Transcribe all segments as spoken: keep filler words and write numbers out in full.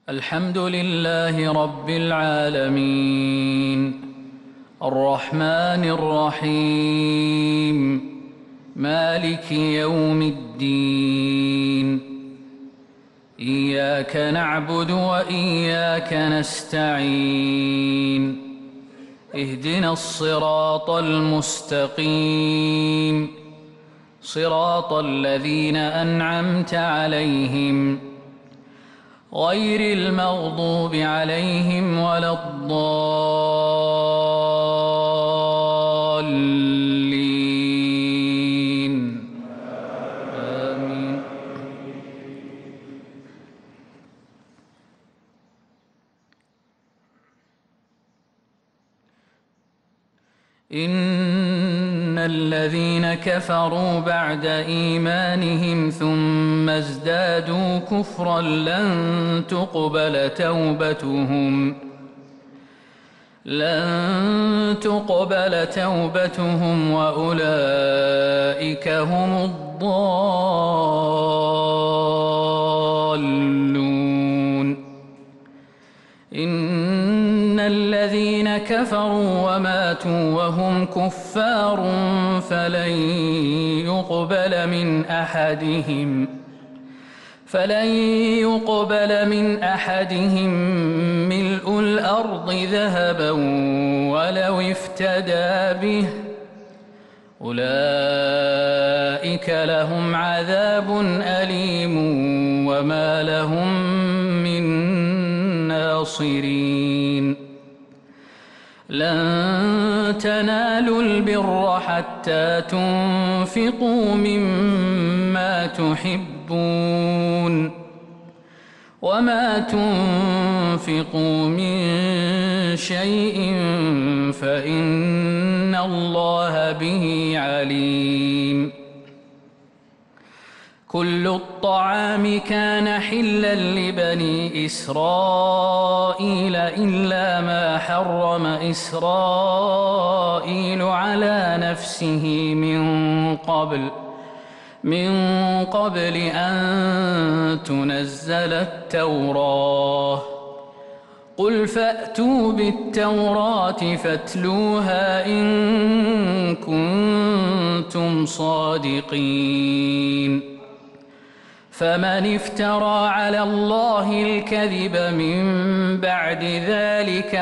الحمد لله رب العالمين الرحمن الرحيم مالك يوم الدين إياك نعبد وإياك نستعين اهدنا الصراط المستقيم صراط الذين أنعمت عليهم غير المغضوب عليهم ولا الضالين آمين. إن الذين كفروا بعد إيمانهم ثم ازدادوا كفرا لن تقبل توبتهم لن تقبل توبتهم وأولئك هم الضالون. إن الذين كفروا وماتوا وهم كفار فلن يقبل من أحدهم فلن يقبل من أحدهم ملء الأرض ذهبا ولو افتدى به أولئك لهم عذاب أليم وما لهم من ناصرين. لن تنالوا البر حتى تنفقوا مما تحبون وما تنفقوا من شيء فإن الله به عليم. كل الطعام كان حلا لبني إسرائيل إلا ما حرم إسرائيل على نفسه من قبل من قبل أن تنزل التوراة. قل فأتوا بالتوراة فاتلوها إن كنتم صادقين. فمن افترى على الله الكذب من بعد ذلك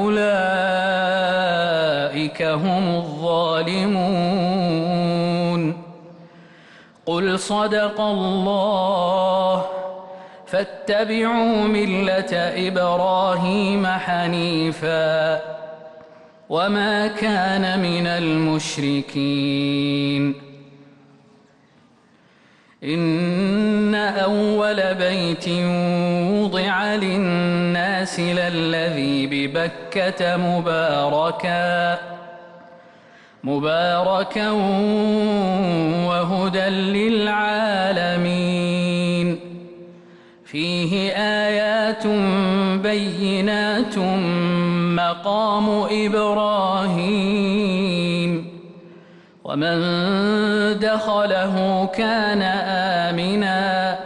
فأولئك هم الظالمون. قل صدق الله فاتبعوا ملة إبراهيم حنيفا وما كان من المشركين. إن أول بيت وضع للناس للذي ببكة مباركا مباركا وهدى للعالمين. فيه آيات بينات مقام إبراهيم ومن دخله كان آمنا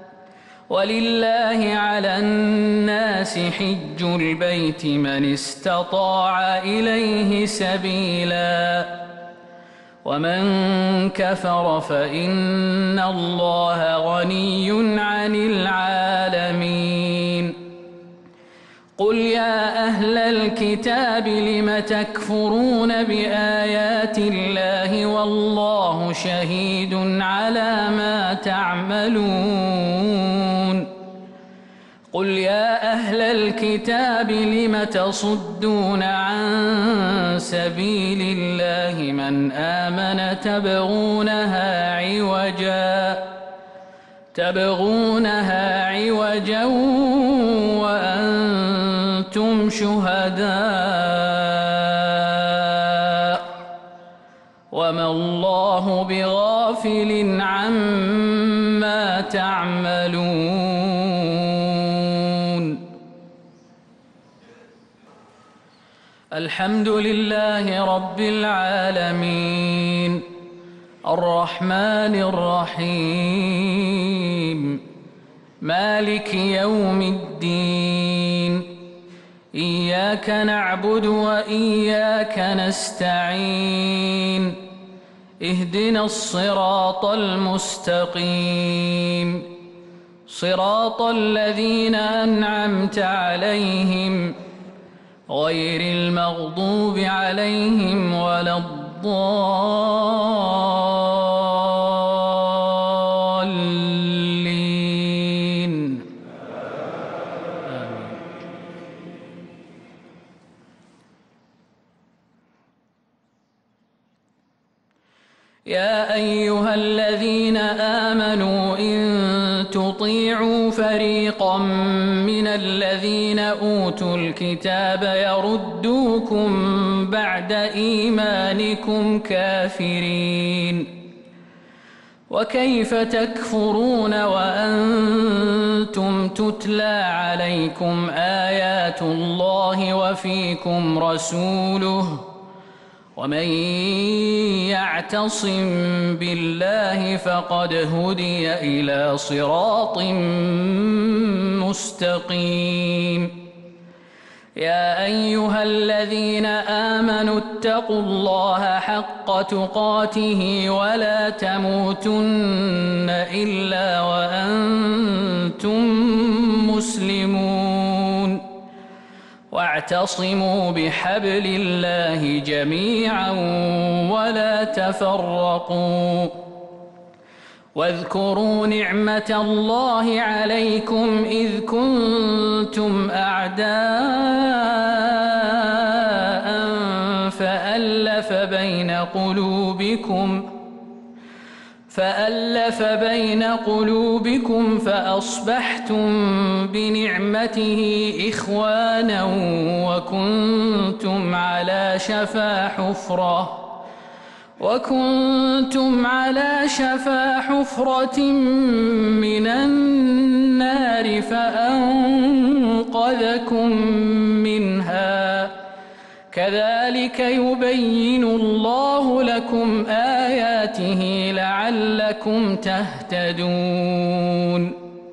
ولله على الناس حج البيت من استطاع إليه سبيلا ومن كفر فإن الله غني عن العالمين. قل يا أهل الكتاب لم تكفرون بآيات الله والله شهيد على ما تعملون. قل يا أهل الكتاب لم تصدون عن سبيل الله من آمن تبغونها عوجا تبغونها عوجا وأنتم شهداء وما الله بغافل عما تعملون. الحمد لله رب العالمين الرحمن الرحيم مالك يوم الدين إياك نعبد وإياك نستعين اهدنا الصراط المستقيم صراط الذين أنعمت عليهم غير المغضوب عليهم ولا الضالين آمين. يا أيها الذين آمنوا إن تطيعوا فريقا من الذين أوتوا الكتاب يردوكم بعد إيمانكم كافرين وكيف تكفرون وأنتم تتلى عليكم آيات الله وفيكم رسوله ومن يعتصم بالله فقد هدي إلى صراط مستقيم يا أيها الذين آمنوا اتقوا الله حق تقاته ولا تموتن إلا وأنتم مسلمون واعتصموا بحبل الله جميعا ولا تفرقوا واذكروا نعمة الله عليكم إذ كنتم أعداء فألف بين قلوبكم فألف بين قلوبكم فأصبحتم بنعمته إخوانا وكنتم على شفا حفرة وكنتم على شفا حفرة من النار فأنقذكم منها كذلك يبين الله لكم آياته لعلكم تهتدون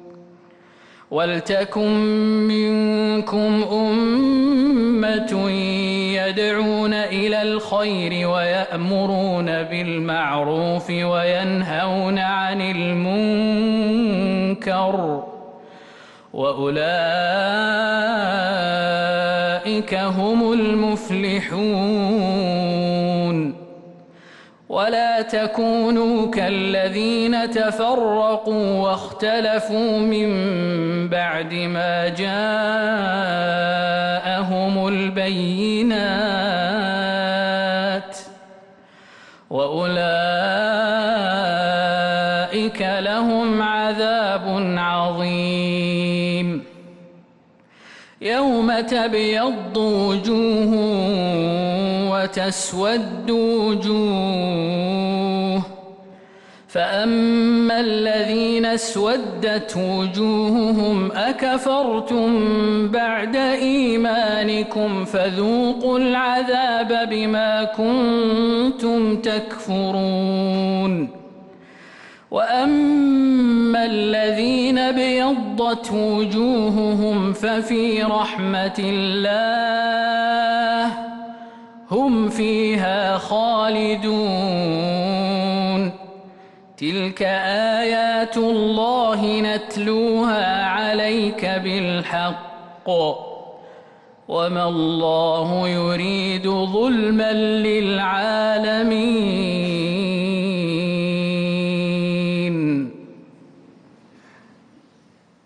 ولتكن منكم أمة يدعون إلى الخير ويأمرون بالمعروف وينهون عن المنكر وأولئك هم المفلحون ولا تكونوا كالذين تفرقوا واختلفوا من بعد ما جاءهم البينات وأولئك لهم عذاب عظيم يوم تبيض وجوه وتسود وجوه فأما الذين اسودت وجوههم أكفرتم بعد إيمانكم فذوقوا العذاب بما كنتم تكفرون وأما الذين بيضت وجوههم ففي رحمة الله هم فيها خالدون تلك آيات الله نتلوها عليك بالحق وما الله يريد ظلما للعالمين